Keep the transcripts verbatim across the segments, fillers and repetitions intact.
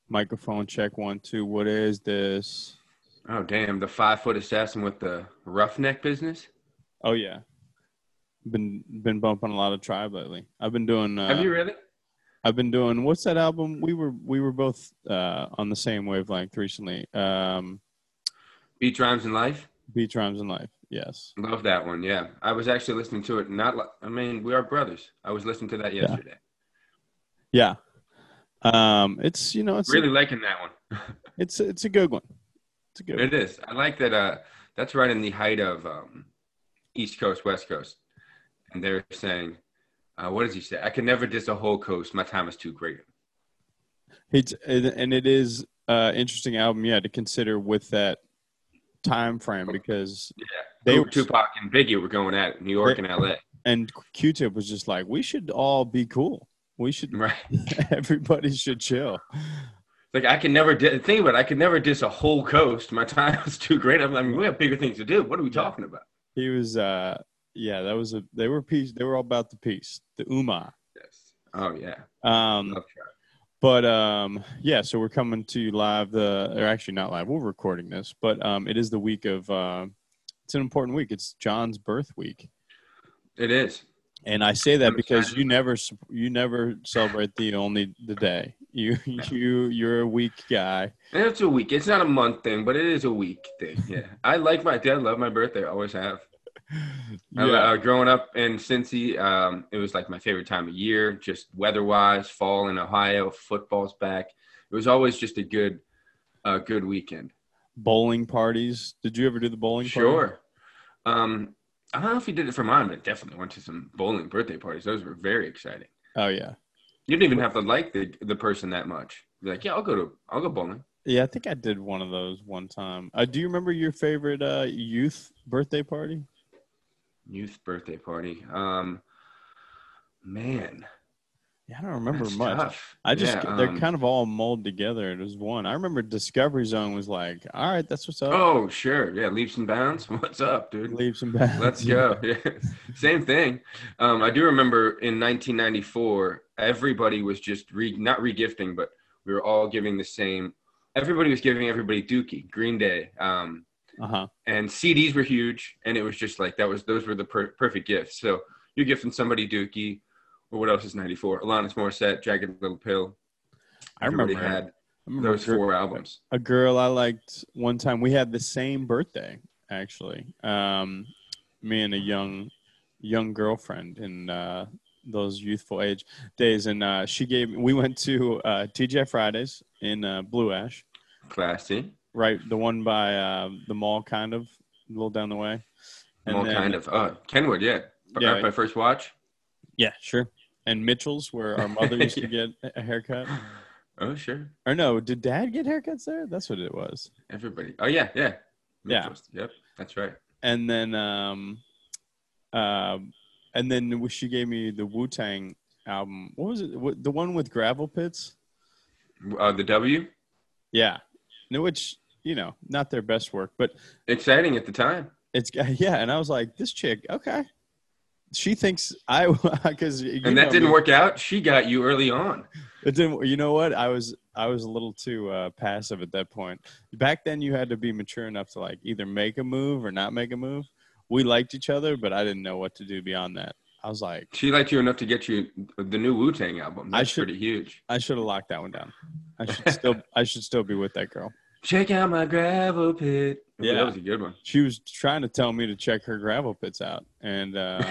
Microphone check one, two. What is this? Oh, damn. The five foot assassin with the roughneck business? Oh yeah. Been been bumping a lot of Tribe lately. I've been doing Have uh you really? I've been doing what's that album? We were we were both uh on the same wavelength recently. Um Beach Rhymes in Life? Beach Rhymes in Life. Yes. Love that one. Yeah. I was actually listening to it. Not, li- I mean, we are brothers. I was listening to that Yeah. yesterday. Yeah. Um it's you know it's Really a, liking that one. it's it's a good one. It's a good It one. is. I like that. Uh, that's right in the height of um, East Coast, West Coast. And they're saying, uh, what does he say? I can never diss a whole coast. My time is too great. It's and it is uh interesting album, yeah, to consider with that time frame because Yeah. they They, were Tupac and Biggie were going at it, New York and L A. and Q-Tip was just like, we should all be cool. We should, Right. everybody should chill. Like, I can never di- think about it. I could never diss a whole coast. My time is too great. I mean, we have bigger things to do. What are we Yeah. talking about? He was, uh, yeah, that was a, they were peace. They were all about the peace, the Ummah. Yes. Oh, yeah. Um, Love Tribe. but, um, yeah, so we're coming to you live, the, or actually not live, we're recording this, but, um, it is the week of, uh, it's an important week. It's John's birth week. It is. And I say that I'm because excited. you never you never celebrate the only the day. You you you're a week guy. And it's a week. It's not a month thing, but it is a week thing. Yeah. I like my dad. Love my birthday. I always have. I, Yeah, uh, growing up in Cincy, um, it was like my favorite time of year, just weather-wise, fall in Ohio, football's back. It was always just a good, uh, good weekend. bowling parties. Did you ever do the bowling party? Sure. Um, I don't know if he did it for mine, but definitely went to some bowling birthday parties. Those were very exciting. Oh yeah, You didn't even have to like the the person that much. Be like, yeah, I'll go to I'll go bowling. yeah. I think I did one of those one time. Uh, do you remember your favorite uh, youth birthday party? Youth birthday party. Um, man, Yeah, I don't remember that's much. tough. I just Yeah, they're um, kind of all molded together. It was one. I remember Discovery Zone was like, all right, that's what's up. Oh, sure. Yeah, leaps and bounds. What's up, dude? Leaves and bounds. Let's go. Yeah. Same thing. Um, I do remember in nineteen ninety-four, everybody was just re not regifting, but we were all giving the same. Everybody was giving everybody Dookie, Green Day, um, Uh huh. and C Ds were huge, and it was just like that was those were the per- perfect gifts. So you're gifting somebody Dookie, or what else is ninety-four? Alanis Morissette, Jagged Little Pill. I Everybody remember. had I remember those a gir- four albums. a girl I liked one time. We had the same birthday, actually. Um, me and a young, young girlfriend in uh, those youthful age days, and uh, she gave. We went to uh, T G I Fridays in uh, Blue Ash, Classy. right, the one by uh, the mall, kind of a little down the way. And All then, kind of. Uh, Kenwood, yeah. Yeah. Right by First Watch. yeah, sure. And Mitchell's, where our mother used to get a haircut. Oh, sure. Or no, did Dad get haircuts there? That's what it was. Everybody. Oh, yeah, yeah. Yeah. Mitchell's. Yep, that's right. And then, um, uh, and then she gave me the Wu Tang album. What was it? What, the one with gravel pits? Uh, the W. Yeah, no, which you know, not their best work, but Exciting at the time. it's yeah. And I was like, this chick, okay. She thinks I because And that didn't me. work out. She got you early on. It didn't. You know what? I was I was a little too uh, passive at that point. Back then, you had to be mature enough to like either make a move or not make a move. We liked each other, but I didn't know what to do beyond that. I was like, she liked you enough to get you the new Wu-Tang album. That's I should, pretty huge. I should have locked that one down. I should still I should still be with that girl. Check out my gravel pit. Yeah, that was a good one. She was trying to tell me to check her gravel pits out, and uh,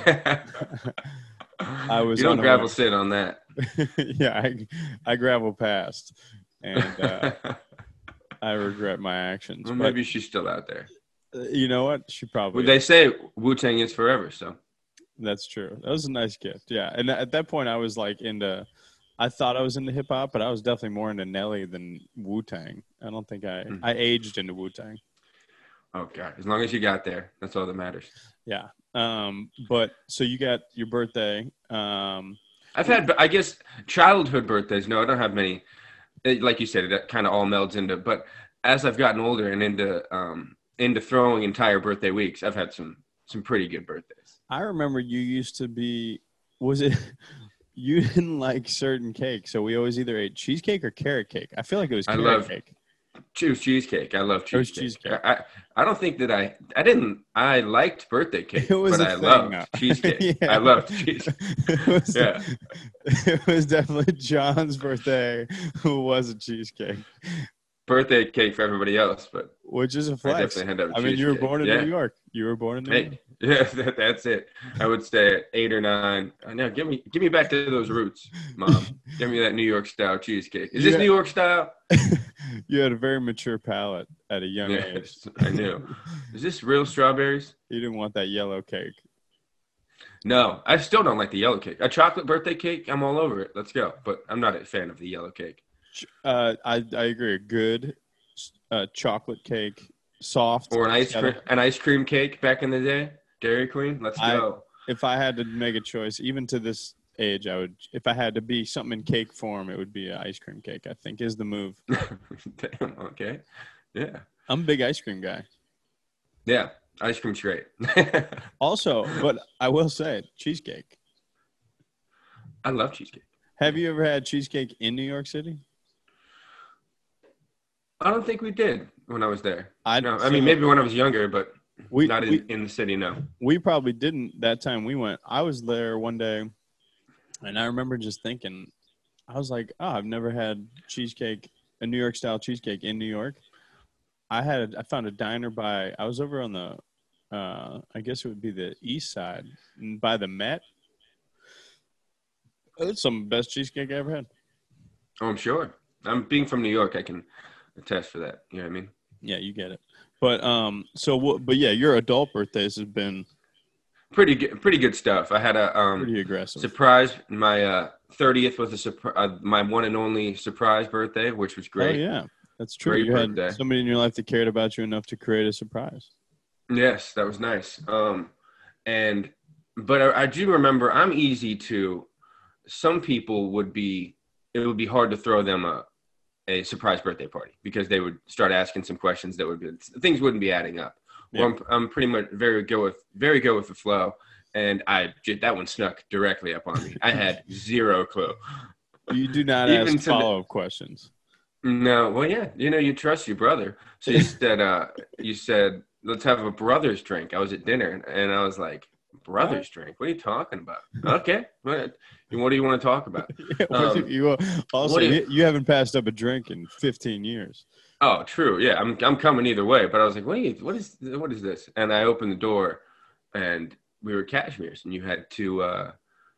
I was you don't unaware. gravel sit on that. Yeah, I, I gravel past, and uh, I regret my actions. Well, but, maybe she's still out there. You know what? She probably. Well, they say Wu-Tang is forever, so. That's true. That was a nice gift. Yeah, and at that point, I was like into. I thought I was into hip hop, but I was definitely more into Nelly than Wu Tang. I don't think I mm. I aged into Wu Tang. Oh God! As long as you got there, that's all that matters. Yeah. Um. But so you got your birthday. Um. I've had, I guess, childhood birthdays. No, I don't have many. Like you said, it kind of all melds into. But as I've gotten older and into um into throwing entire birthday weeks, I've had some some pretty good birthdays. I remember you used to be. Was it? you didn't like certain cake, so we always either ate cheesecake or carrot cake. I feel like it was I carrot love cake. choose cheesecake. I love It was cheesecake. cheesecake. I, I I don't think that I I didn't I liked birthday cake, It was but a I thing. loved Now. cheesecake. Yeah. I loved cheesecake. It was, Yeah. it was definitely John's birthday who was a cheesecake, Birthday cake for everybody else, but which is a I flex. definitely had to have I mean, you were cheesecake. born in Yeah. New York. You were born in New York. Hey, yeah, that, that's it. I would stay at eight or nine. Uh, Now, give me, give me back to those roots, Mom. Give me that New York style cheesecake. Is You this had- New York style? You had a very mature palate at a young age. Yes, I knew. Is this real strawberries? You didn't want that yellow cake. No, I still don't like the yellow cake. A chocolate birthday cake, I'm all over it. Let's go. But I'm not a fan of the yellow cake. Uh, I I agree. A good uh, chocolate cake, soft. Or an ice yellow- cream, an ice cream cake back in the day. Dairy Queen. Let's I- go. If I had to make a choice, even to this age, I would. If I had to be something in cake form, it would be an ice cream cake. I think is the move. Damn, okay. Yeah. I'm a big ice cream guy. Yeah. Ice cream's great. Also, but I will say, cheesecake. I love cheesecake. Have you ever had cheesecake in New York City? I don't think we did when I was there. I No, I mean maybe when I was younger, but we not in, we, in the city. No. we probably didn't that time we went. I was there one day, and I remember just thinking, I was like, oh, I've never had cheesecake, a New York style cheesecake in New York. I had I found a diner by I was over on the uh, I guess it would be the east side by the Met. That's some of the best cheesecake I ever had. Oh, I'm sure. I'm being from New York. I can attest for that. You know what I mean? Yeah, you get it. But um, so what? But yeah, your adult birthdays have been Pretty good. Pretty good stuff. I had a um pretty aggressive. surprise. My uh, thirtieth was a surprise. Uh, my one and only surprise birthday, which was great. Oh yeah, that's true. Great you birthday. had somebody in your life that cared about you enough to create a surprise. Yes, that was nice. Um, and but I, I do remember I'm easy to. Some people would be. It would be hard to throw them a, a surprise birthday party because they would start asking some questions that would be things wouldn't be adding up. Yeah. Well, I'm, I'm pretty much very good with very good with the flow, and I that one snuck directly up on me. I had zero clue. You do not Even ask to the- follow up questions. No, well, yeah, you know, you trust your brother. So you said, uh, you said, let's have a brother's drink. I was at dinner, and I was like, brother's drink? What are you talking about? Okay, what, what do you want to talk about? Yeah, what do Um, you, also, what do you- you, you haven't passed up a drink in fifteen years. Oh, true. Yeah, I'm I'm coming either way. But I was like, wait, what is what is this? And I opened the door, and we were Cashmere's, and you had two uh,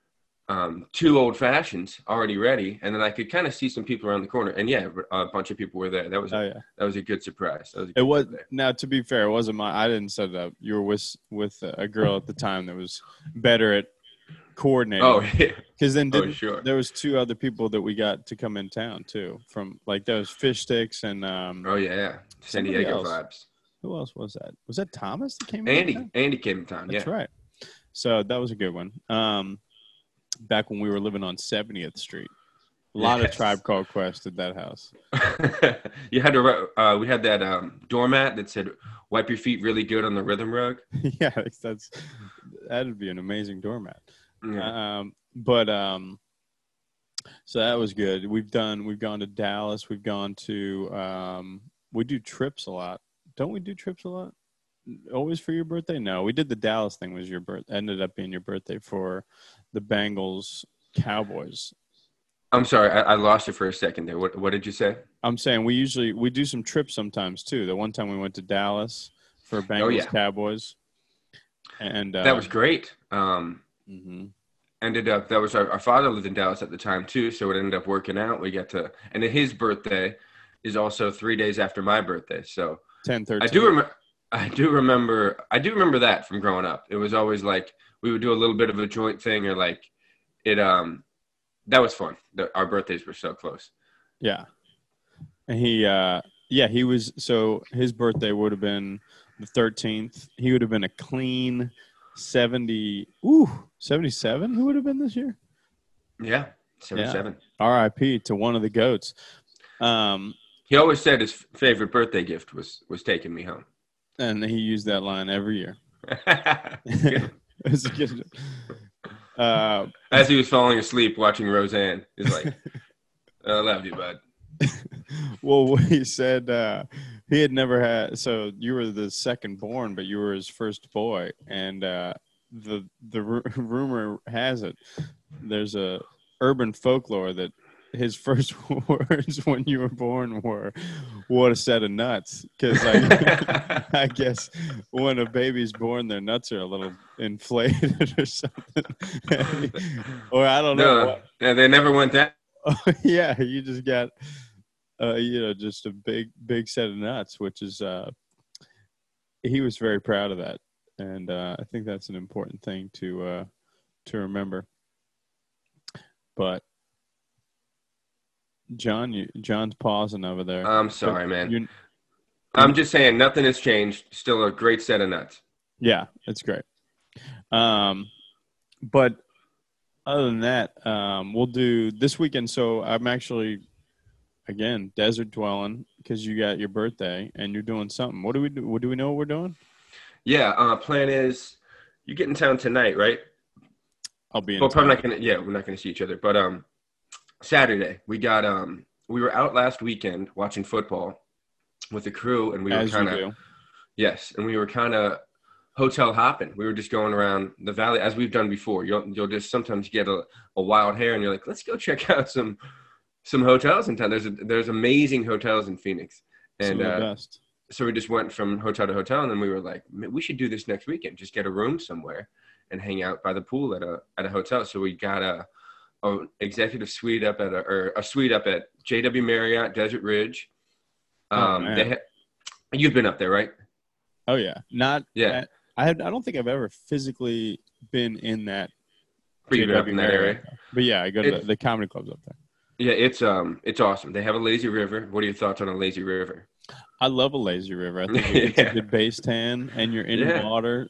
um, two old fashions already ready, and then I could kind of see some people around the corner, and yeah, a bunch of people were there. That was a, Oh yeah, that was a good surprise. That was a it good was. birthday. Now, to be fair, it wasn't my. I didn't set it up. You were with with a girl at the time that was better at coordinating. Oh yeah. Because then Oh, didn't- sure. there was two other people that we got to come in town too. From like there was Fish Sticks and um, Oh yeah. San Somebody Diego else. vibes. who else was that? Was that Thomas that came in? Andy. town? Andy came in town. That's Yeah. right. So that was a good one. Um, back when we were living on seventieth Street, a lot of Yes. Tribe Called Quest at that house. You had to. Uh, we had that um, doormat that said "Wipe your feet really good on the rhythm rug." Yeah, that's that'd be an amazing doormat. Yeah. Um, but um, so that was good. We've done. We've gone to Dallas. We've gone to. Um, we do trips a lot. Don't we do trips a lot? Always for your birthday? No, we did the Dallas thing. Was your birth? Ended up being your birthday for the Bengals Cowboys. I'm sorry, I, I lost you for a second there. What What did you say? I'm saying we usually we do some trips sometimes too. The one time we went to Dallas for Bengals Oh, yeah. Cowboys, and uh, That was great. Um, mhm. ended up that was our, our father lived in Dallas at the time too, so it ended up working out. We got to, and then his birthday is also three days after my birthday. So ten thirteen. I do remember. I do remember. I do remember that from growing up. It was always like we would do a little bit of a joint thing, or like it. Um, that was fun. The, our birthdays were so close. Yeah. And he, uh, yeah, he was, so his birthday would have been the thirteenth. He would have been a clean seventy, ooh, seventy-seven he would have been this year. Yeah, seventy-seven. R I P to one of the GOATs. Um, He always said his favorite birthday gift was was taking me home. and he used that line every year. Good. It was a good- Uh, As he was falling asleep watching Roseanne, he's like, "I love you, bud." well, he said uh, he had never had. So you were the second born, but you were his first boy, and uh, the the r- rumor has it there's a urban folklore that his first words when you were born were "what a set of nuts," because I, I guess when a baby's born, their nuts are a little inflated or something, or I don't know No, what. yeah, they never went that. Oh, yeah, you just got uh, you know just a big big set of nuts, which is uh, he was very proud of that, and uh, I think that's an important thing to uh, to remember. But John, you, John's pausing over there. I'm But sorry, man. you, I'm just saying, nothing has changed. Still a great set of nuts. yeah, it's great. Um, but other than that, um, we'll do this weekend. So I'm actually, again, desert dwelling because you got your birthday and you're doing something. What do we do? What do we know what we're doing? Yeah. Uh, plan is you get in town tonight, right? I'll be in Well, probably town. not gonna. Yeah, we're not gonna see each other. But um, Saturday we got um, we were out last weekend watching football with the crew, and we were As you kind of do. yes, and we were kind of hotel hopping. We were just going around the valley as we've done before. You'll you'll just sometimes get a, a wild hair, and you're like, let's go check out some some hotels in town. There's a, there's amazing hotels in Phoenix, Some and of the uh, best. so we just went from hotel to hotel, and then we were like, we should do this next weekend. Just get a room somewhere and hang out by the pool at a at a hotel. So we got a, a executive suite up at a, or a suite up at J W Marriott Desert Ridge. Oh Um, man. they ha- you've been up there, right? Oh yeah. Not. Yeah. At, I had, I don't think I've ever physically been in that But you've been up J W in that Marriott. area. But yeah, I go to It's, the, the comedy clubs up there. yeah, it's um, it's awesome. They have a lazy river. What are your thoughts on a lazy river? I love a lazy river. I think it's Yeah. a good base tan, and you're in Yeah. water,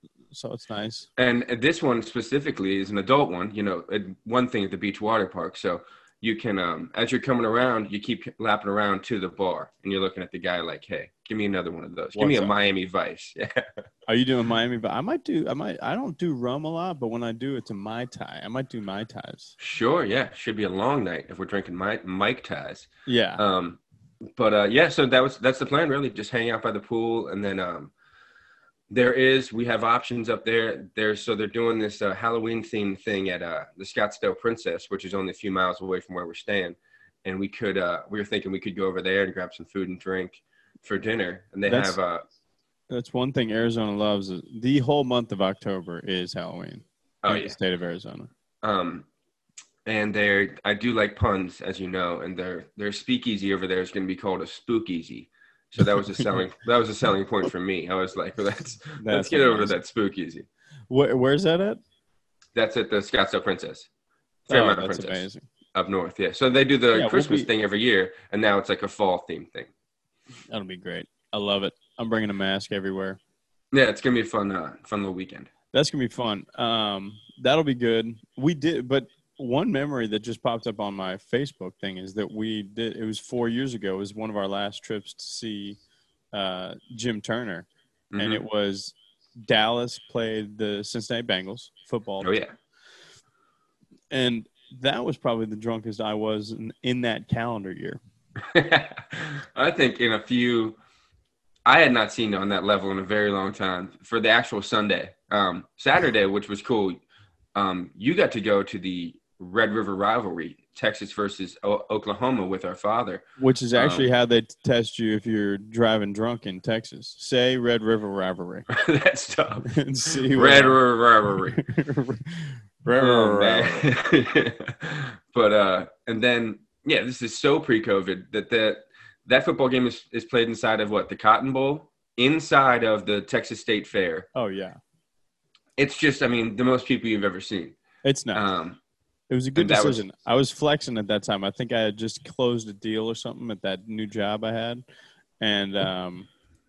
so it's nice. And this one specifically is an adult one. You know, one thing at the beach water park. So you can, um, as you're coming around, you keep lapping around to the bar, and you're looking at the guy like, "Hey, give me another one of those. Give me What's a up? Miami Vice." Yeah. Are you doing Miami? But I might do. I might. I don't do rum a lot, but when I do, it's a mai tai. I might do mai tais. Sure. Yeah. Should be a long night if we're drinking my Mike ties. Yeah. Um, but uh, yeah. So that was that's the plan. Really, just hang out by the pool, and then um, there is we have options up there. There's so they're doing this uh, Halloween themed thing at uh, the Scottsdale Princess, which is only a few miles away from where we're staying. And we could uh, we were thinking we could go over there and grab some food and drink for dinner. And they That's- have uh, That's one thing Arizona loves. Is the whole month of October is Halloween oh in yeah, the state of Arizona. um, and they're I do like puns, as you know, and their their speakeasy over there is going to be called a spookeasy. So that was a selling that was a selling point for me. I was like, well, let's let's That's get over to amazing. that spookeasy. Where, where's that at? That's at the Scottsdale Princess, Oh, Fairmont that's Princess amazing. up north. Yeah, so they do the Yeah, we'll Christmas be- thing every year, and now it's like a fall theme thing. That'll be great. I love it. I'm bringing a mask everywhere. Yeah, it's gonna be a fun, uh, fun little weekend. That's gonna be fun. Um, that'll be good. We did, but one memory that just popped up on my Facebook thing is that we did. It was four years ago. It was one of our last trips to see uh, Jim Turner, Mhm. and it was Dallas played the Cincinnati Bengals football, Oh yeah, and that was probably the drunkest I was in, in that calendar year. I think in a few, I had not seen on that level in a very long time. For the actual Sunday, um, Saturday, which was cool, um, you got to go to the Red River rivalry, Texas versus o- Oklahoma, with our father. Which is actually Um, how they test you if you're driving drunk in Texas. Say Red River rivalry That's tough. and see what Red happens. River rivalry. Red Oh, River rivalry. man. But uh, and then yeah, this is so pre-COVID that that that football game is, is played inside of what, the Cotton Bowl, inside of the Texas State Fair. Oh yeah, It's just, I mean, the most people you've ever seen. it's nice. Um, It was a good and that was- decision. I was flexing at that time. I think I had just closed a deal or something at that new job I had, and um,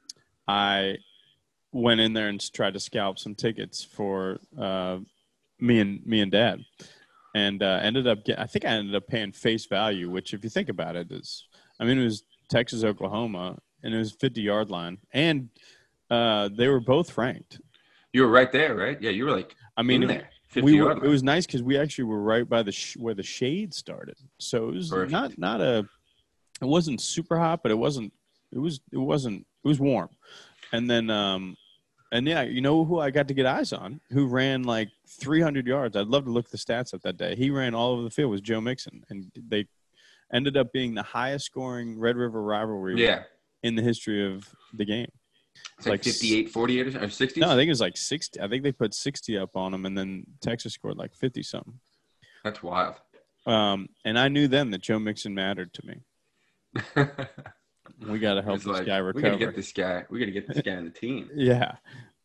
I went in there and tried to scalp some tickets for uh, me and me and Dad, and uh, ended up. Get, I think I ended up paying face value, which, if you think about it, is I mean, it was Texas, Oklahoma, and it was fifty yard line, and uh, they were both ranked. you were right there, right? Yeah, you were like I mean, in it- there. fifty we were, yard it was nice because we actually were right by the sh- where the shade started. So it was Perfect. not not a it wasn't super hot, but it wasn't it was it wasn't it was warm. And then um and yeah, you know who I got to get eyes on? Who ran like three hundred yards? I'd love to look the stats up that day. He ran all over the field. Was Joe Mixon, and they ended up being the highest scoring Red River rivalry Yeah. in the history of the game. It's like, like fifty-eight, forty-eight, or sixty? No, I think it was like sixty. I think they put sixty up on them, and then Texas scored like fifty-something. That's wild. Um, and I knew then that Joe Mixon mattered to me. We got to help this like, guy recover. We got to get this guy. We got to get this guy on the team. Yeah.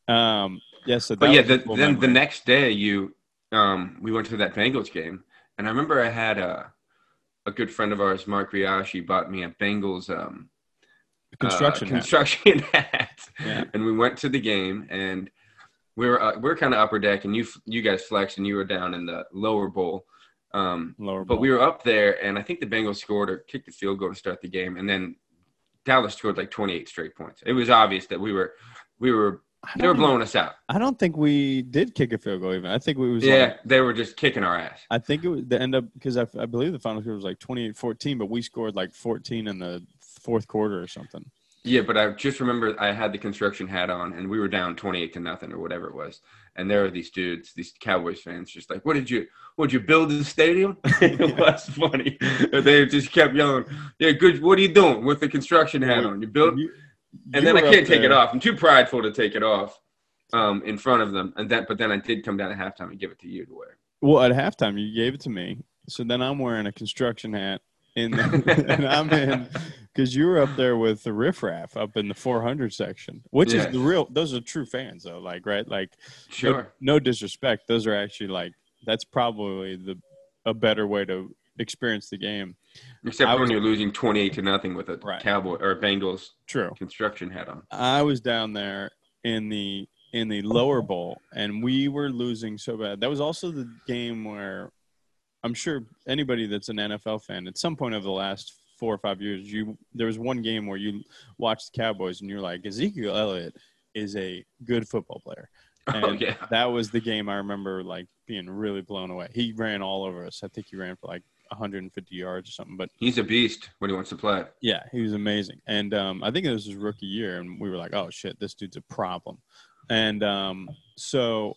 Um, yeah. So that but yeah, was a the, cool then memory. the next day, you, um, we went to that Bengals game, and I remember I had a, a good friend of ours, Mark Riashi, bought me a Bengals um, construction uh, hat. construction hat, Yeah. And we went to the game, and we were uh, we were kind of upper deck, and you you guys flexed, and you were down in the lower bowl. Um, Lower but bowl. we were up there, and I think the Bengals scored or kicked the field goal to start the game, and then Dallas scored like twenty-eight straight points. It was obvious that we were we were they were blowing us out. I don't think we did kick a field goal even. I think we was Yeah, like, they were just kicking our ass. I think it was the end up because I, I believe the final score was like twenty-eight fourteen, but we scored like fourteen in the fourth quarter or something. Yeah, but I just remember I had the construction hat on, and we were down twenty-eight to nothing or whatever it was. And there were these dudes, these Cowboys fans, just like, "What did you, what did you build the stadium?" It was funny. They just kept yelling, "Yeah, good. What are you doing with the construction hat on? You built?" You, and you then I were can't up take it there. off. I'm too prideful to take it off um, in front of them. And that, but then I did come down at halftime and give it to you to wear. Well, at halftime, you gave it to me. So then I'm wearing a construction hat, in the, and I'm in because you were up there with the riffraff up in the four hundred section, which Yeah. is the real. Those are true fans, though. Like, right? Like, Sure. No, no disrespect. Those are actually like that's probably the a better way to experience the game. Except I when was- you're losing twenty-eight to nothing with a Right. Cowboy or Bengals True. construction hat on. I was down there in the in the lower bowl, and we were losing so bad. That was also the game where I'm sure anybody that's an N F L fan at some point over the last four or five years, you there was one game where you watched the Cowboys and you're like, Ezekiel Elliott is a good football player. And Oh, yeah. that was the game I remember like being really blown away. He ran all over us. I think he ran for like one hundred fifty yards or something. But He's a beast when he wants to play. yeah, he was amazing. And um, I think it was his rookie year, and we were like, oh, shit, this dude's a problem. And um, so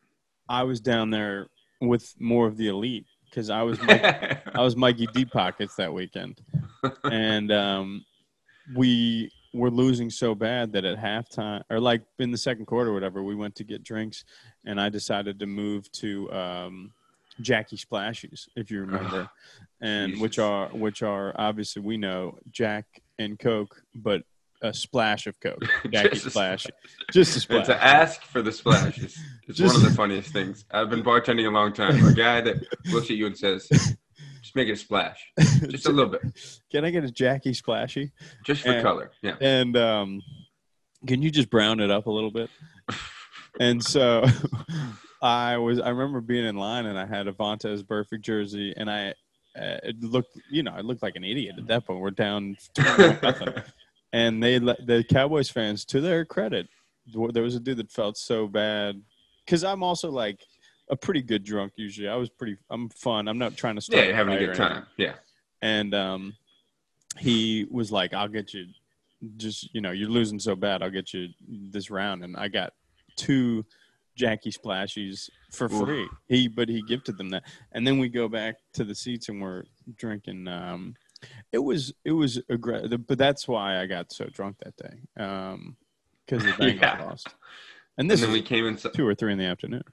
I was down there with more of the elite because I was Mike, I was Mikey Deep Pockets that weekend. And um, we were losing so bad that at halftime, or like in the second quarter or whatever, we went to get drinks, and I decided to move to um, Jackie Splashies, if you remember, and which Jesus. are which are obviously we know Jack and Coke, but a splash of Coke, Jackie Just a Splash, just a And splash. to ask for the splash is, is Just- one of the funniest things. I've been bartending a long time. A guy that looks at you and says, just make it a splash. Just a little bit. Can I get a Jackie Splashy? Just for And- color. Yeah. And um, can you just brown it up a little bit? And so I was, I remember being in line and I had a Vontaze Burfict jersey, and I uh, it looked, you know, I looked like an idiot at that point. We're down twenty-one nothing. And they, let- the Cowboys fans, to their credit, there was a dude that felt so bad because I'm also like a pretty good drunk usually. I was pretty, I'm fun. I'm not trying to start Yeah, you're having a fight good or anything. time. Yeah. And um, he was like, I'll get you just, you know, you're losing so bad. I'll get you this round. And I got two Jackie Splashies for Oof. free. He, but he gifted them that. And then we go back to the seats and we're drinking. Um, it was, it was, aggra- but that's why I got so drunk that day. Um, because the Bengals Yeah. lost. And And this then is we came in. two or three in the afternoon.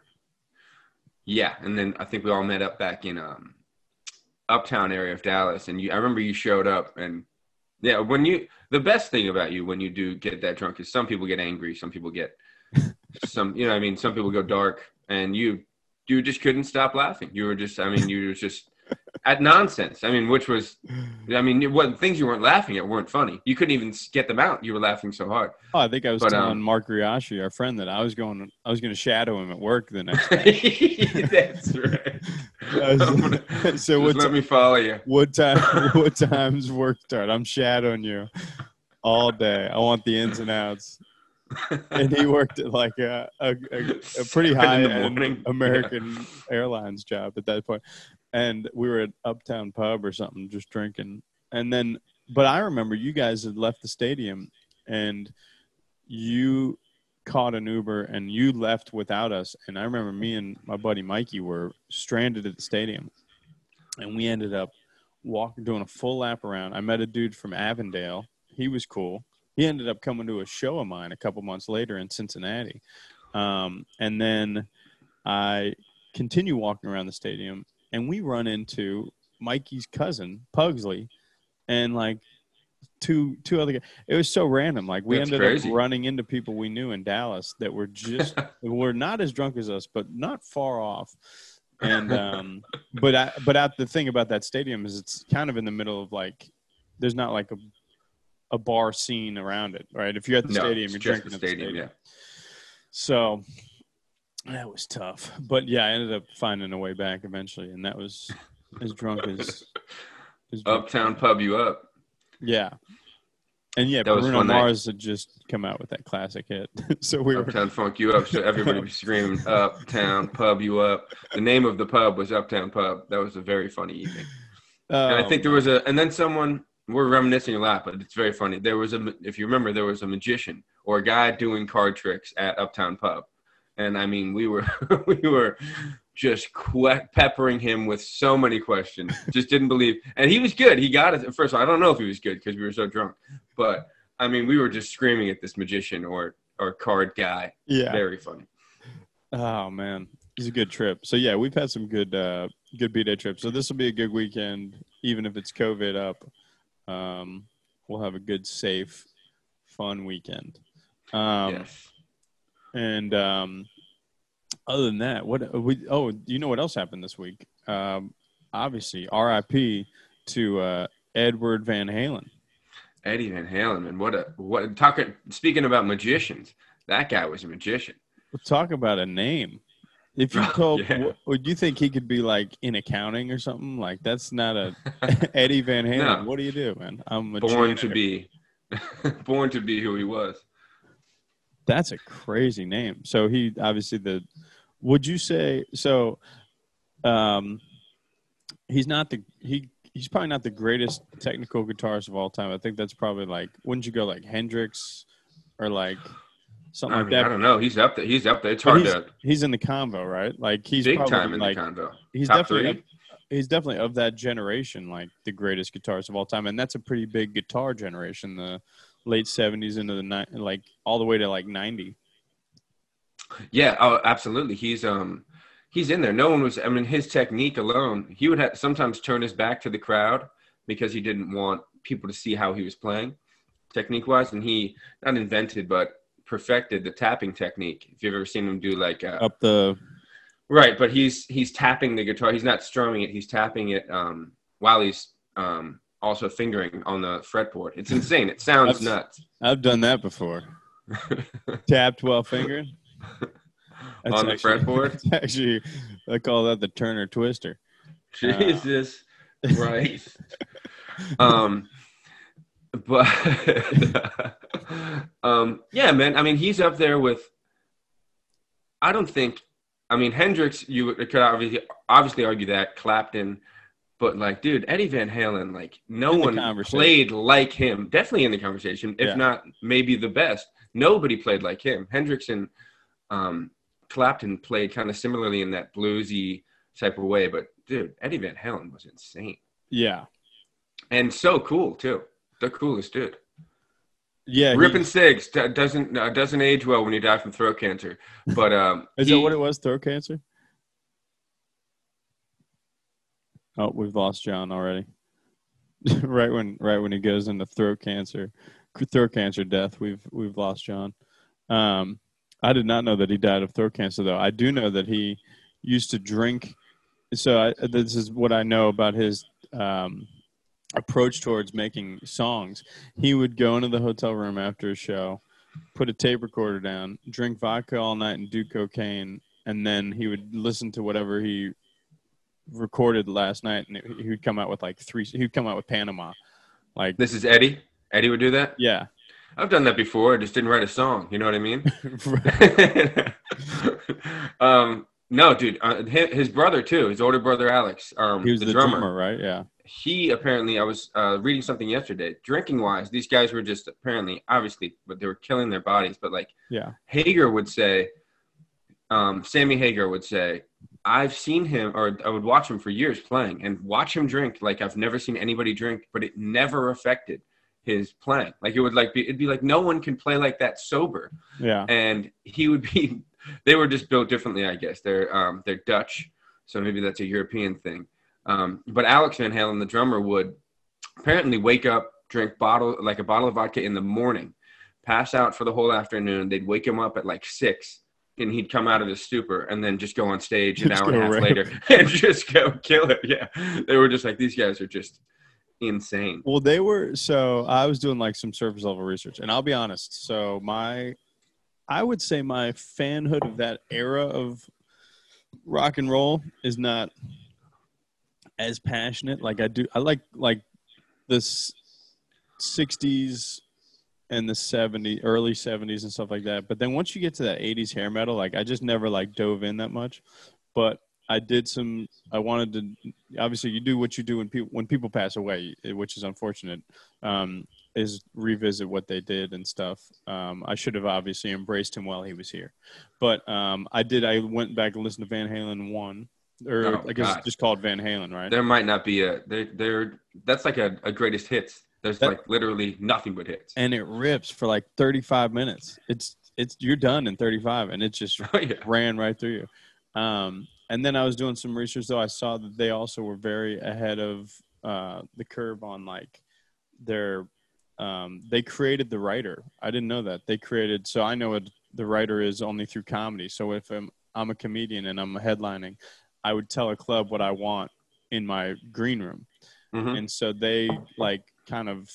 Yeah. And then I think we all met up back in um, uptown area of Dallas. And you, I remember you showed up. And yeah, when you, the best thing about you when you do get that drunk is some people get angry. Some people get some, you know, I mean, some people go dark, and you, you just couldn't stop laughing. You were just, I mean, you were just at nonsense. I mean, which was, I mean, what things you weren't laughing at weren't funny. You couldn't even get them out. You were laughing so hard. Oh, I think I was But, telling um, Mark Riashi, our friend, that I was going, I was going to shadow him at work the next day. That's right. I was- I'm gonna- so just what, let ti- me follow you. what time? What times work start? I'm shadowing you all day. I want the ins and outs. and he worked at like a a, a, a pretty high end American yeah. Airlines job at that point. And we were at Uptown Pub or something, just drinking. And then, but I remember you guys had left the stadium, and you caught an Uber and you left without us. And I remember me and my buddy Mikey were stranded at the stadium, and we ended up walking, doing a full lap around. I met a dude from Avondale. He was cool. He ended up coming to a show of mine a couple months later in Cincinnati. Um, and then I continue walking around the stadium, and we run into Mikey's cousin, Pugsley, and like two two other guys. It was so random. Like we That's ended crazy. up running into people we knew in Dallas that were just were not as drunk as us, but not far off. And um, but I, but I, the thing about that stadium is it's kind of in the middle of like there's not like a a bar scene around it, right? If you're at the no, stadium, you're drinking at the stadium. stadium. Yeah. So that was tough. But yeah, I ended up finding a way back eventually, and that was as drunk as, as drunk Uptown as Pub You Up. Yeah. And yeah, that Bruno Mars night. had just come out with that classic hit. So we Uptown were Funk You Up. So everybody was screaming Uptown Pub You Up. The name of the pub was Uptown Pub. That was a very funny evening. Oh, and I think there was a, and then someone, we're reminiscing a lot, but it's very funny. There was a, if you remember, there was a magician or a guy doing card tricks at Uptown Pub. And I mean, we were, we were just que- peppering him with so many questions. Just didn't believe. And he was good. He got it. First of all, I don't know if he was good because we were so drunk. But I mean, we were just screaming at this magician or, or card guy. Yeah. Very funny. Oh, man. It was a good trip. So, yeah, we've had some good, uh, good B-Day trips. So this will be a good weekend, even if it's COVID up. Um, we'll have a good, safe, fun weekend. Um, yes. And um, other than that, what we oh, you know what else happened this week? Um, obviously, R I P to uh, Edward Van Halen. Eddie Van Halen, man, what a what talking. Speaking about magicians, that guy was a magician. We'll talk about a name. If you told, yeah. would you think he could be like in accounting or something? Like that's not a Eddie Van Halen. No. What do you do, man? I'm a born janitor. to be, born to be who he was. That's a crazy name. So he obviously the. Would you say so? Um, he's not the he. He's probably not the greatest technical guitarist of all time. I think that's probably like. Wouldn't you go like Hendrix, or like something I like mean, that? I don't know. He's up there. He's up there. It's hard he's, to. He's in the convo, right? Like he's big probably time in like, the convo. He's Top definitely. three? He's definitely of that generation, like the greatest guitarist of all time, and that's a pretty big guitar generation. The late seventies into the ni- like all the way to like ninety. Yeah, oh, absolutely. He's um, he's in there. No one was. I mean, his technique alone. He would have sometimes turn his back to the crowd because he didn't want people to see how he was playing, technique-wise. And he not invented, but perfected the tapping technique. If you've ever seen him do like uh, up the right, but he's he's tapping the guitar. He's not strumming it. He's tapping it um, while he's um, also fingering on the fretboard. It's insane. It sounds I've, nuts. I've done that before. Tapped while fingering. That's on the actually, fretboard? Actually, I call that the Turner Twister. Jesus uh. Christ. um, but, um, yeah, man, I mean, he's up there with, I don't think, I mean, Hendrix, you could obviously, obviously argue that, Clapton, but like, dude, Eddie Van Halen, like, no one played like him. Definitely in the conversation, if yeah. not maybe the best. Nobody played like him. Hendrix and um, Clapton played kind of similarly in that bluesy type of way, but dude, Eddie Van Halen was insane. Yeah, and so cool too. The coolest dude. Yeah, ripping cigs doesn't uh, doesn't age well when you die from throat cancer. But um, is he, that what it was? Throat cancer? Oh, we've lost John already. right when right when he goes into throat cancer, throat cancer death, we've we've lost John. Um, I did not know that he died of throat cancer, though. I do know that he used to drink. So I, this is what I know about his um, approach towards making songs. He would go into the hotel room after a show, put a tape recorder down, drink vodka all night and do cocaine, and then he would listen to whatever he recorded last night, and he would come out with like three. He would come out with Panama. Like this is Eddie. Eddie would do that. Yeah. I've done that before. I just didn't write a song. You know what I mean? Right. um, no, dude. Uh, his, his brother too. His older brother Alex, He um, was the the drummer. drummer, right? Yeah. He apparently, I was uh, reading something yesterday. Drinking wise, these guys were just apparently, obviously, but they were killing their bodies. But like Yeah. Hagar would say, um, Sammy Hagar would say, I've seen him, or I would watch him for years playing, and watch him drink like I've never seen anybody drink, but it never affected his playing. Like it would like be, it'd be like no one can play like that sober. Yeah. And he would be. They were just built differently, I guess. They're um, they're Dutch, so maybe that's a European thing. Um, but Alex Van Halen, the drummer, would apparently wake up, drink bottle like a bottle of vodka in the morning, pass out for the whole afternoon. They'd wake him up at like six, and he'd come out of his stupor and then just go on stage an Just hour and a go half rip. later and just go kill it. Yeah, they were just like, these guys are just insane. Well, they were. So I was doing like some surface level research, and I'll be honest. So my, I would say my fanhood of that era of rock and roll is not as passionate. Like I do, I like like this sixties and the seventies, early seventies and stuff like that. But then once you get to that eighties hair metal, like I just never like dove in that much. But I did some. I wanted to. Obviously, you do what you do when people when people pass away, which is unfortunate. Um, is revisit what they did and stuff. Um, I should have obviously embraced him while he was here, but um, I did. I went back and listened to Van Halen one, or Oh, I guess God. it's just called Van Halen, right? There might not be a there. There that's like a, a greatest hits. There's That- like literally nothing but hits. And it rips for like thirty-five minutes. It's it's you're done in thirty-five, and it just Oh yeah. ran right through you. Um, and then I was doing some research, though. I saw that they also were very ahead of uh, the curve on like their. Um, they created the writer. I didn't know that they created. So I know what the writer is only through comedy. So if I'm I'm a comedian and I'm headlining, I would tell a club what I want in my green room, Mm-hmm. and so they like kind of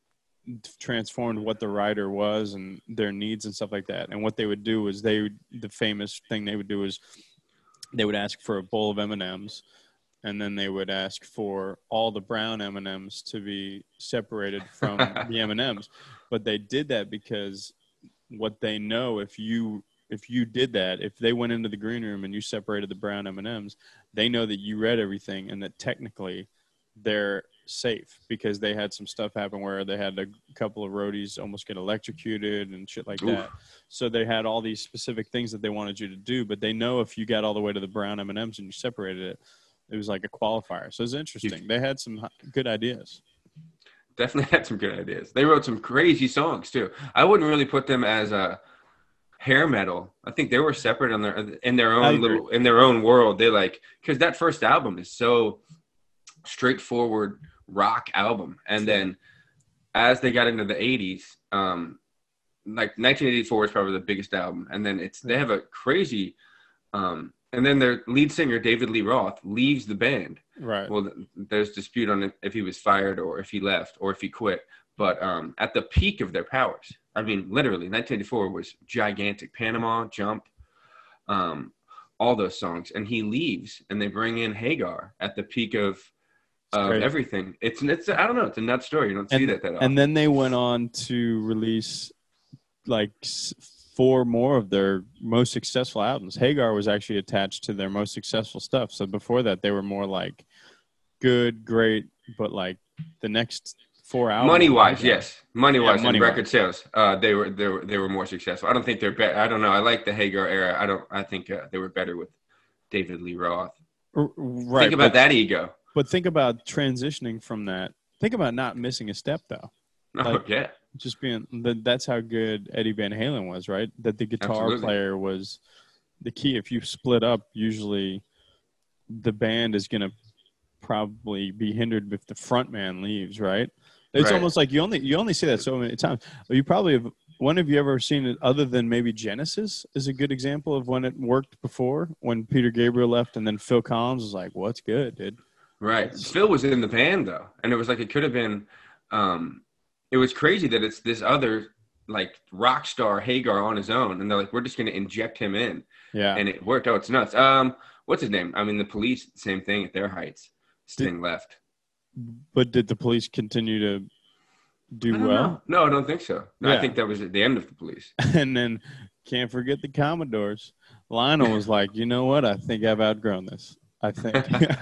transformed what the writer was and their needs and stuff like that. And what they would do is they would, the famous thing they would do is they would ask for a bowl of M and M's, and then they would ask for all the brown M and M's to be separated from the M and M's. But they did that because what they know, if you if you did that, if they went into the green room and you separated the brown M and M's, they know that you read everything and that technically they're safe, because they had some stuff happen where they had a couple of roadies almost get electrocuted and shit like Oof. that. So they had all these specific things that they wanted you to do, but they know if you got all the way to the brown M and M's and you separated it, it was like a qualifier. So it's interesting. They had some good ideas. Definitely had some good ideas. They wrote some crazy songs too. I wouldn't really put them as a hair metal. I think they were separate on their in their I own agree. little in their own world. They like because that first album is so straightforward rock album, and Sure. then as they got into the eighties, um, like nineteen eighty-four is probably the biggest album, and then it's they have a crazy. Um, and then their lead singer David Lee Roth leaves the band. Right. Well, there's dispute on if he was fired or if he left or if he quit. But um, at the peak of their powers, I mean, literally, nineteen eighty-four was gigantic. Panama, Jump, um, all those songs. And he leaves, and they bring in Hagar at the peak of, of great. everything. It's, it's, I don't know, it's a nuts story. You don't see And, that that often. and then they went on to release like s- four more of their most successful albums. Hagar was actually attached to their most successful stuff. So before that, they were more like good, great, but like the next four albums. Money wise, yes. Money wise, Yeah, and money-wise. record sales, uh, they were they were they were more successful. I don't think they're better. I don't know. I like the Hagar era. I don't. I think uh, they were better with David Lee Roth. R- Right. Think about but, that ego. But think about transitioning from that. Think about not missing a step, though. Oh Like- yeah, Just being that that's how good Eddie Van Halen was, right? That the guitar Absolutely. player was the key. If you split up, usually the band is going to probably be hindered if the front man leaves, right? It's Right. almost like you only you only see that so many times. You probably have. When have you ever seen it other than maybe Genesis is a good example of when it worked before, when Peter Gabriel left and then Phil Collins was like, what's good, dude? right. Phil was in the band though, and it was like it could have been. Um, it was crazy that it's this other like rock star Hagar on his own, and they're like, we're just going to inject him in, Yeah. and it worked out. It's nuts. Um, what's his name? I mean, the Police, same thing at their heights. Sting left. But did the Police continue to do I don't well. know. No, I don't think so. No, Yeah. I think that was at the end of the Police. And then can't forget the Commodores. Lionel was like, you know what? I think I've outgrown this. I think.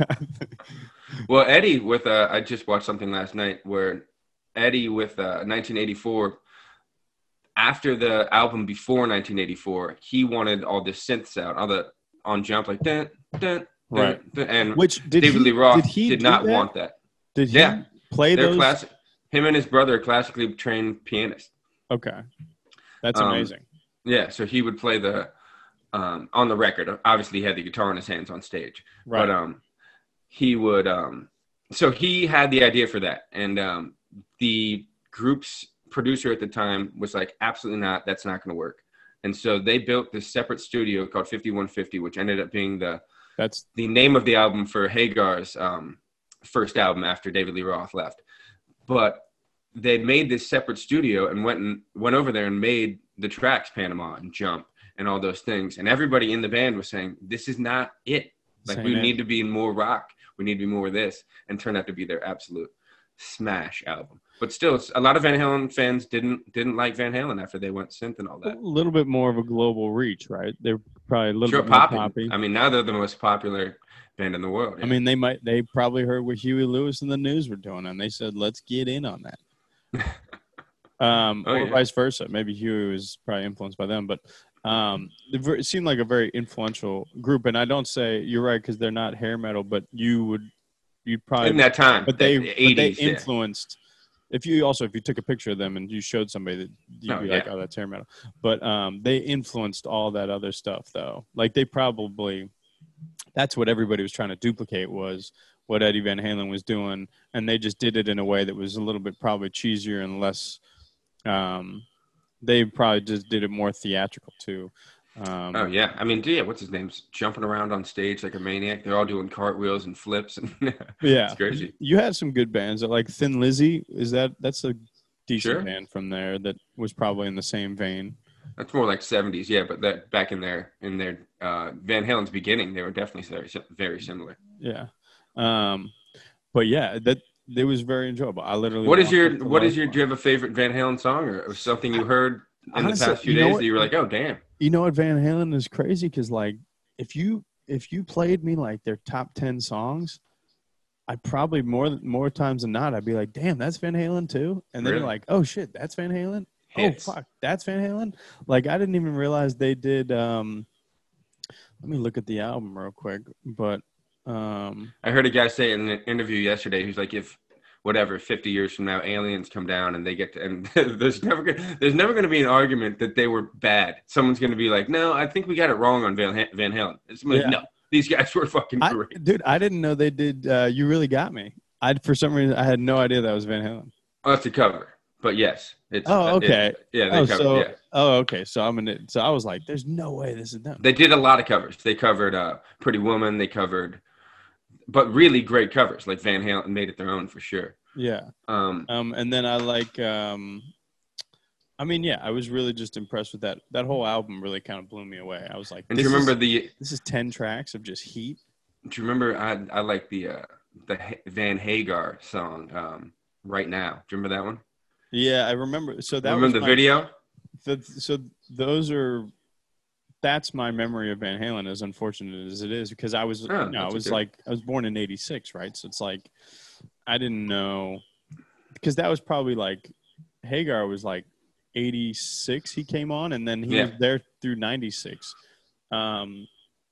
Well, Eddie with uh, I just watched something last night where Eddie with uh, nineteen eighty-four. After the album before nineteen eighty-four, he wanted all the synths out, all the on Jump like dun, dun, Right. dun, dun, and Which did David he, Lee Roth did he did do not that? want that. Did he Yeah. play They're those? classic. Him and his brother are classically trained pianists. Okay. That's Um, amazing. Yeah, so he would play the um, on the record. Obviously, he had the guitar in his hands on stage, Right. but um, he would. Um, so he had the idea for that, and um, the group's producer at the time was like, "Absolutely not. That's not going to work." And so they built this separate studio called fifty-one fifty, which ended up being the That's the name of the album for Hagar's um, first album after David Lee Roth left. But they made this separate studio and went and went over there and made the tracks Panama and Jump and all those things. And everybody in the band was saying, this is not it. Like, Saying we it. need to be more rock. We need to be more of this. And turned out to be their absolute smash album. But still, a lot of Van Halen fans didn't didn't like Van Halen after they went synth and all a that. little bit more of a global reach, right? They're probably a little Sure, bit more popping. poppy. I mean, now they're the most popular band in the world. I mean, they might they probably heard what Huey Lewis and the News were doing, and they said, "Let's get in on that." um, Oh, or yeah. vice versa. Maybe Huey was probably influenced by them, but um, it ver- it seemed like a very influential group. And I don't say you're right because they're not hair metal, but you would you probably in that time, but they the but eighties, they influenced. If you also if you took a picture of them and you showed somebody that you'd Oh, be like, yeah. oh, that's hair metal. But um, they influenced all that other stuff though. Like they probably that's what everybody was trying to duplicate was what Eddie Van Halen was doing, and they just did it in a way that was a little bit probably cheesier and less. Um, they probably just did it more theatrical too. Um, Oh yeah, I mean, yeah, what's his name's jumping around on stage like a maniac. They're all doing cartwheels and flips, and yeah, it's crazy. You had some good bands like Thin Lizzy. Is that that's a decent Sure. band from there that was probably in the same vein. That's more like seventies, yeah. But that back in their in their uh, Van Halen's beginning, they were definitely very very similar. Yeah, um, but yeah, that it was very enjoyable. I literally. What is walked your up to what Lowe's is your? Bar. Do you have a favorite Van Halen song or something you heard in Honestly, the past few you know days what? that you were like, oh damn? You know what Van Halen is crazy because like if you if you played me like their top ten songs, I probably more more times than not I'd be like, damn, that's Van Halen too, and then Really? you're like, oh shit, that's Van Halen. Hits. Oh fuck, that's Van Halen. Like I didn't even realize they did. Um, let me look at the album real quick, but um, I heard a guy say in an interview yesterday, who's like, if whatever, fifty years from now, aliens come down and they get to, and there's never gonna, there's never going to be an argument that they were bad. Someone's going to be like, no, I think we got it wrong on Van, ha- Van Halen. It's like, Yeah. no, these guys were fucking I, great. dude, I didn't know they did. Uh, you really got me. I for some reason I had no idea that was Van Halen. Oh, that's a cover, but yes, it's. Oh, okay. it- yeah, they Oh, covered. so yeah, oh, okay. So I'm in it. So I was like, "There's no way this is them." they did a lot of covers. They covered uh, "Pretty Woman." They covered, but really great covers. Like Van Halen made it their own for sure. Yeah. Um, Um, and then I like. Um, I mean, yeah, I was really just impressed with that. That whole album really kind of blew me away. I was like, and do this you remember is, the? this is ten tracks of just heat. Do you remember? I I like the uh, the H- Van Hagar song. Um, right now, do you remember that one? Yeah, I remember. So that remember was the my- video? The, so those are. That's my memory of Van Halen, as unfortunate as it is, because I was, Oh, you know, I that's was okay. like, I was born in eighty-six, right? So it's like, I didn't know, because that was probably like, Hagar was like eighty-six. He came on, and then he Yeah. was there through ninety-six. Um,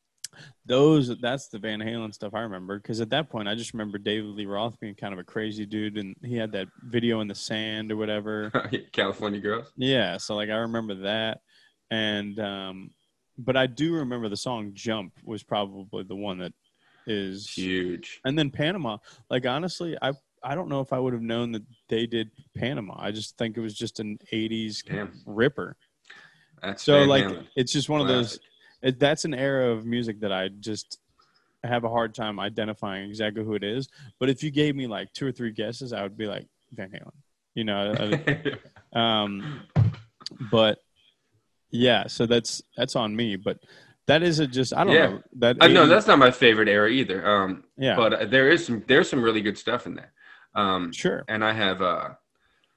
those that's the Van Halen stuff I remember, because at that point I just remember David Lee Roth being kind of a crazy dude, and he had that video in the sand or whatever. California Girls. Yeah, so like I remember that, and um, but I do remember the song "Jump" was probably the one that is Huge. and then Panama. Like honestly, I I don't know if I would have known that they did Panama. I just think it was just an eighties Damn. ripper. That's So Van like Halen. it's just one of those. Classic. It, that's an era of music that I just have a hard time identifying exactly who it is. But if you gave me like two or three guesses, I would be like Van Halen. You know. I, um, but yeah, so that's that's on me. But that is a just I don't Yeah. know that. I know eighty that's not my favorite era either. Um, yeah, but uh, there is some there's some really good stuff in there. Um, sure. and I have uh,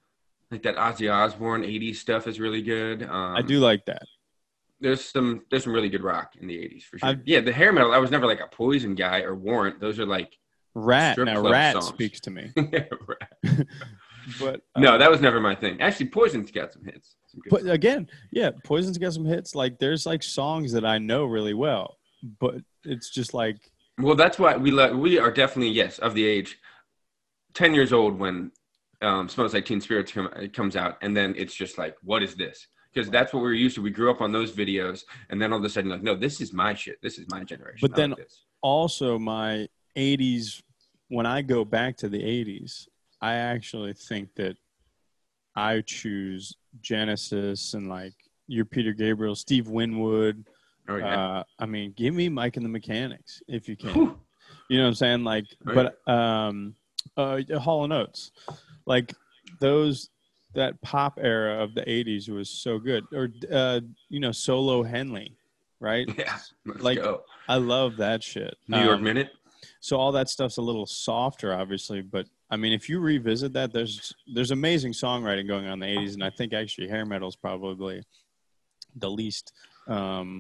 Like that Ozzy Osbourne eighties stuff is really good. Um, I do like that. There's some there's some really good rock in the eighties for sure. I've, yeah, the hair metal. I was never like a Poison guy or Warrant. Those are like Rat. strip Now club Rat songs. speaks to me. Yeah, Rat. But uh, no, that was never my thing. Actually, Poison's got some hits. Some good but songs. again, yeah, Poison's got some hits. Like there's like songs that I know really well, but it's just like Well, that's why we let we are definitely yes of the age, ten years old when um, Smells Like Teen Spirits come, it comes out, and then it's just like, what is this? Because that's what we were used to. We grew up on those videos, and then all of a sudden, like, no, this is my shit. This is my generation. But I then like this. also my eighties, when I go back to the eighties, I actually think that I choose Genesis and like your Peter Gabriel, Steve Winwood. Oh yeah. Uh, I mean, give me Mike and the Mechanics if you can. Whew. You know what I'm saying? Like, Oh, but um, uh, Hall and Oates, like those that pop era of the eighties was so good. Or uh, you know, Solo Henley, right? Yeah. Let's Like, go. I love that shit. New York Um, Minute. So all that stuff's a little softer, obviously, but I mean, if you revisit that, there's there's amazing songwriting going on in the eighties, and I think actually hair metal is probably the least um,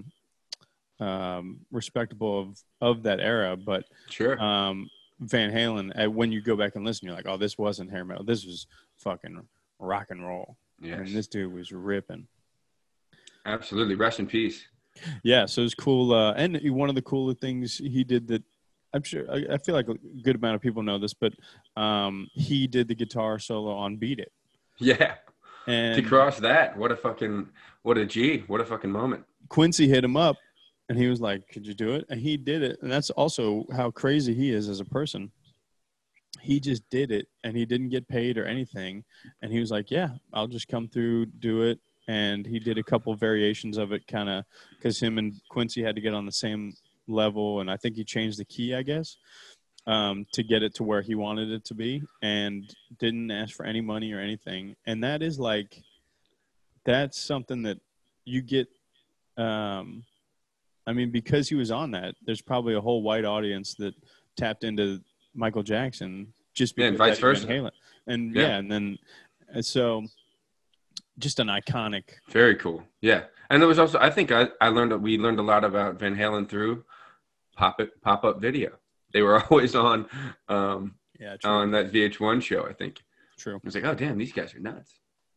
um, respectable of of that era. But Sure. um, Van Halen, uh, when you go back and listen, you're like, oh, this wasn't hair metal. This was fucking rock and roll. Yes. And this dude was ripping. Absolutely. Rest in peace. Yeah, so it was cool. Uh, and one of the cooler things he did that I'm sure I, I feel like a good amount of people know this, but um, he did the guitar solo on "Beat It." Yeah. And To cross that, what a fucking, what a G, what a fucking moment. Quincy hit him up, and he was like, "Could you do it?" And he did it. And that's also how crazy he is as a person. He just did it, and he didn't get paid or anything. And he was like, "Yeah, I'll just come through, do it." And he did a couple variations of it, kind of because him and Quincy had to get on the same level, and I think he changed the key, I guess, um, to get it to where he wanted it to be, and didn't ask for any money or anything. And that is like, that's something that you get. Um, I mean, because he was on that, there's probably a whole white audience that tapped into Michael Jackson just Yeah, because and vice of Eddie versa. Van Halen. And Yeah. yeah, and then and so just an iconic. Very cool. Yeah. And there was also, I think I, I learned, we learned a lot about Van Halen through pop it, pop-up video. They were always on, um, Yeah, true. on that V H one show, I think. True. I was like, oh, damn, these guys are nuts.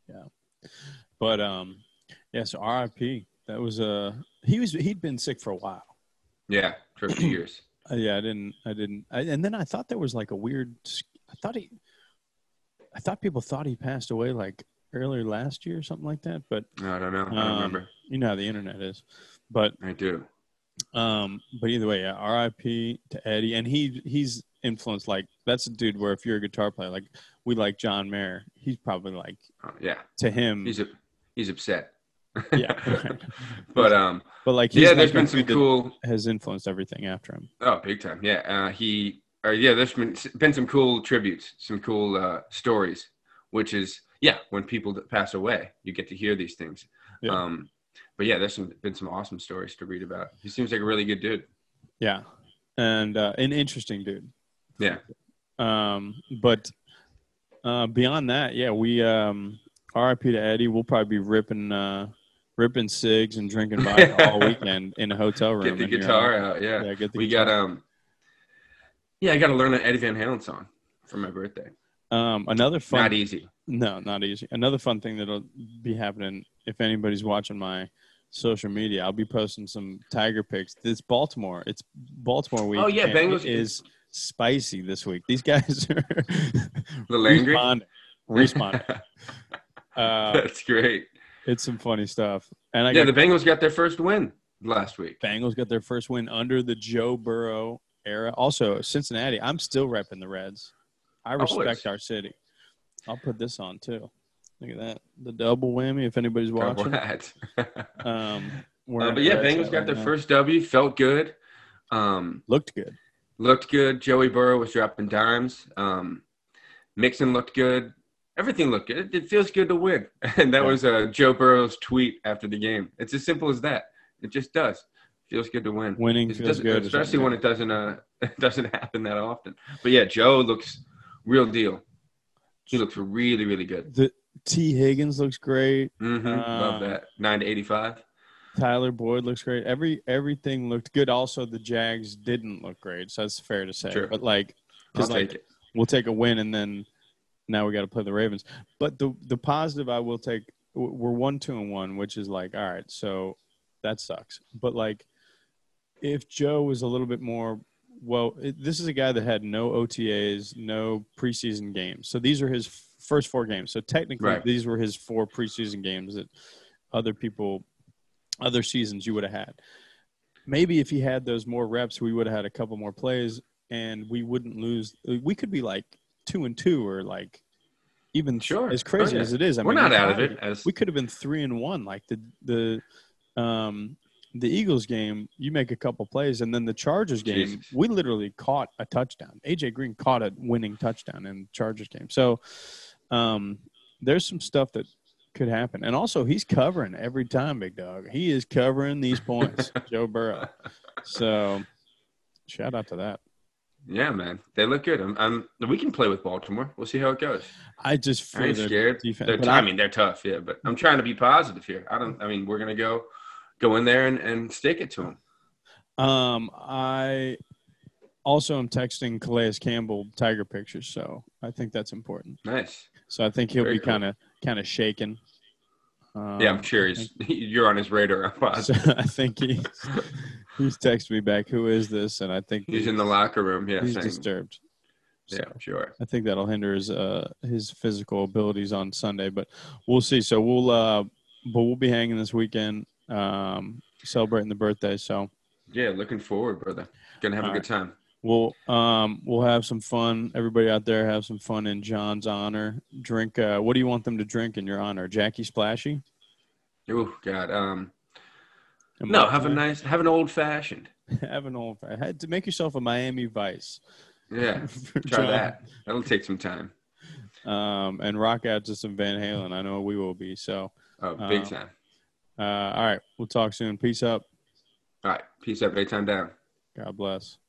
But um, yeah. So R I P. That was uh he was he'd been sick for a while. Yeah, for a few years. Uh, yeah, I didn't I didn't I, and then I thought there was like a weird. I thought he. I thought people thought he passed away like earlier last year or something like that. But I don't know. I don't um, remember. You know how the internet is. But I do. um, but either way, yeah. R I P to Eddie, and he he's influenced like that's a dude where if you're a guitar player like we like John Mayer, he's probably like Oh, yeah. to him. He's a, he's upset. Yeah, right. But um, But like he's yeah, like there's a been some dude that cool. has influenced everything after him. Oh, big time. Yeah. Uh, he. Or yeah, there's been been some cool tributes, some cool uh, stories, which is yeah, when people that pass away, you get to hear these things. Yeah. Um, but yeah, there's some, been some awesome stories to read about. He seems like a really good dude. Yeah, and uh, an interesting dude. Yeah. Um, but uh, beyond that, yeah, we um, R I P to Eddie. We'll probably be ripping uh, ripping cigs and drinking vodka all weekend in a hotel room. Get the in your guitar own- out. Yeah. Yeah, get the we guitar. got um. Yeah, I got to learn an Eddie Van Halen song for my birthday. Um, another fun. Not easy. No, not easy. Another fun thing that'll be happening if anybody's watching my social media. I'll be posting some Tiger pics. It's Baltimore. It's Baltimore week. Oh, yeah, and Bengals- it is spicy this week. These guys are Little angry? responding. Responding. Uh, That's great. it's some funny stuff. And I Yeah, got the Bengals got their first win last week. Bengals got their first win under the Joe Burrow era. Also, Cincinnati. I'm still repping the Reds. I respect Always. our city. I'll put this on too. Look at that. The double whammy if anybody's watching. What? Um, Uh, wearing but yeah, the Reds Bengals hat got right their now. first W. Felt good. Um, Looked good. looked good. Joey Burrow was dropping dimes. Um, Mixon looked good. Everything looked good. It, it feels good to win. And that Yeah. was uh, Joe Burrow's tweet after the game. It's as simple as that. It just does. Feels good to win. Winning It feels doesn't- good. especially when it doesn't uh it doesn't happen that often. But yeah, Joe looks real deal. He looks really, really good. The T. Higgins looks great. Mm-hmm. Love Um, that. Nine to eighty-five. Tyler Boyd looks great. Every everything looked good. Also, the Jags didn't look great, so that's fair to say. Sure. But like, I'll because take like it. we'll take a win and then now we got to play the Ravens. But the the positive I will take, we're one two and one, which is like, all right, so that sucks. But like, if Joe was a little bit more, well, it, this is a guy that had no O T As, no preseason games. So these are his f- first four games. So technically, Right. these were his four preseason games that other people, other seasons you would have had. Maybe if he had those more reps, we would have had a couple more plays, and we wouldn't lose. We could be like two and two, or like even Sure. as crazy Oh, yeah. as it is. I We're mean, not we out of tied. it. As We could have been three and one. Like the the um the Eagles game, you make a couple plays, and then the Chargers game, Jesus. we literally caught a touchdown. A J Green caught a winning touchdown in the Chargers game. So um, there's some stuff that could happen, and also he's covering every time, big dog. He is covering these points, Joe Burrow. So shout out to that. Yeah, man, they look good. I'm, I'm. We can play with Baltimore. We'll see how it goes. I just I fear ain't their scared. defense. They're but t- I I, mean, they're tough. Yeah, but I'm trying to be positive here. I don't. I mean, we're gonna go, go in there and, and stick it to them. um, I also am texting Calais Campbell Tiger pictures, so I think that's important. Nice. So I think he'll Very be cool. kind of kind of shaken. Um, Yeah, I'm sure I he's. think- You're on his radar. I'm So positive. I think he he's texted me back, who is this? And I think He's in the locker room. Yeah, he's saying, disturbed. So yeah, sure. I think that'll hinder his uh his physical abilities on Sunday, but we'll see. So we'll uh but we'll be hanging this weekend, um, celebrating the birthday. So Yeah, looking forward, brother. Gonna have All a good time. we'll um we'll have some fun. Everybody out there have some fun in John's honor. Drink uh what do you want them to drink in your honor? Jackie Splashy? Oh God. Um. A No, Mud have a Pie? nice, have an old fashioned. Have an old had to make yourself a Miami Vice. Yeah, for try John. that. That'll take some time. Um, and rock out to some Van Halen. I know we will be. So, Oh, big Um, time. uh, all right. We'll talk soon. Peace up. All right. Peace up. A time down. God bless.